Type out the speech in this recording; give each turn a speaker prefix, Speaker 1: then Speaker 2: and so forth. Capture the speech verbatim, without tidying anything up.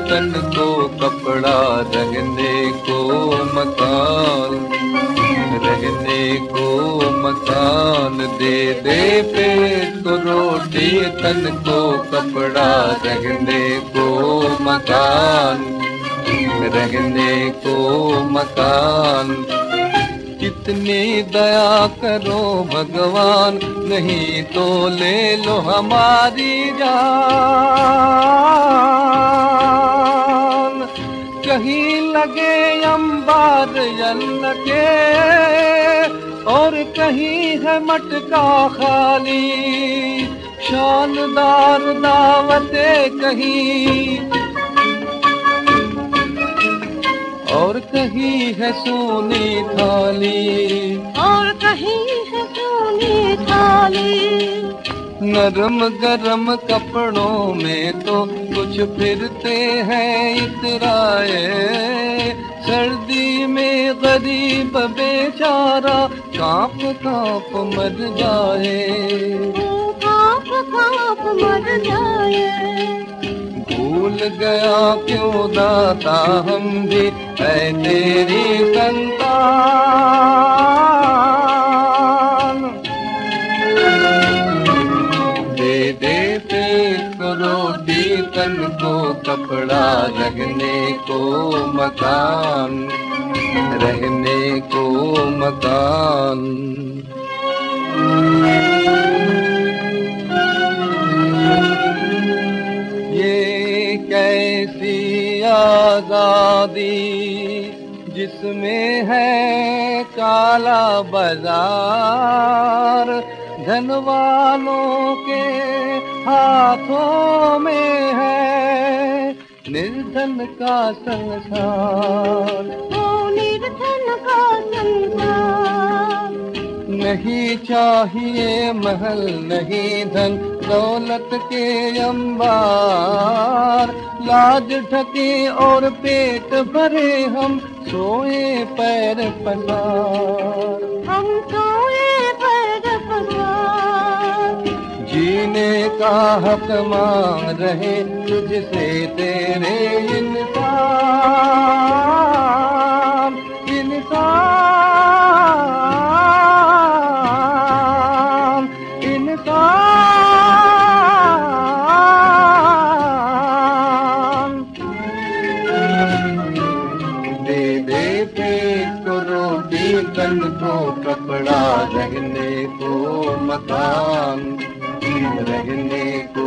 Speaker 1: तन को कपड़ा, रहने को मकान, रहने को मकान। दे दे पेट को रोटी, तन को कपड़ा, रहने को मकान, रहने को मकान। कितनी दया करो भगवान, नहीं तो ले लो हमारी जान। कहीं लगे अंबार अन्न के, और कहीं है मटका खाली। शानदार दावतें कहीं, और कहीं है सोनी थाली,
Speaker 2: और कहीं है सोनी थाली।
Speaker 1: नरम गरम कपड़ों में तो कुछ फिरते हैं इतराए, सर्दी में गरीब बेचारा कांप कांप मर जाए,
Speaker 2: कांप कांप मर जाए।
Speaker 1: भूल गया क्यों दाता हम भी है तेरी संतान। दे दे पेट को रोटी, तन को कपड़ा, रहने को मकान, रहने को मकान। कैसी आजादी जिसमें है काला बाजार, धन वालों के हाथों में है निर्धन का संसार।
Speaker 2: ओ निर्धन का संसार।
Speaker 1: नहीं चाहिए महल, नहीं धन दौलत के अंबार, लाज ढके और पेट भरे हम सोए पैर पसार,
Speaker 2: हम सोए पैर पसार।
Speaker 1: जीने का हक मांग रहे तुझसे तेरे इंसान, इंसान, इंसान। दे दे पेट को रोटी, तन को कपड़ा, रहने को मकान, रहने को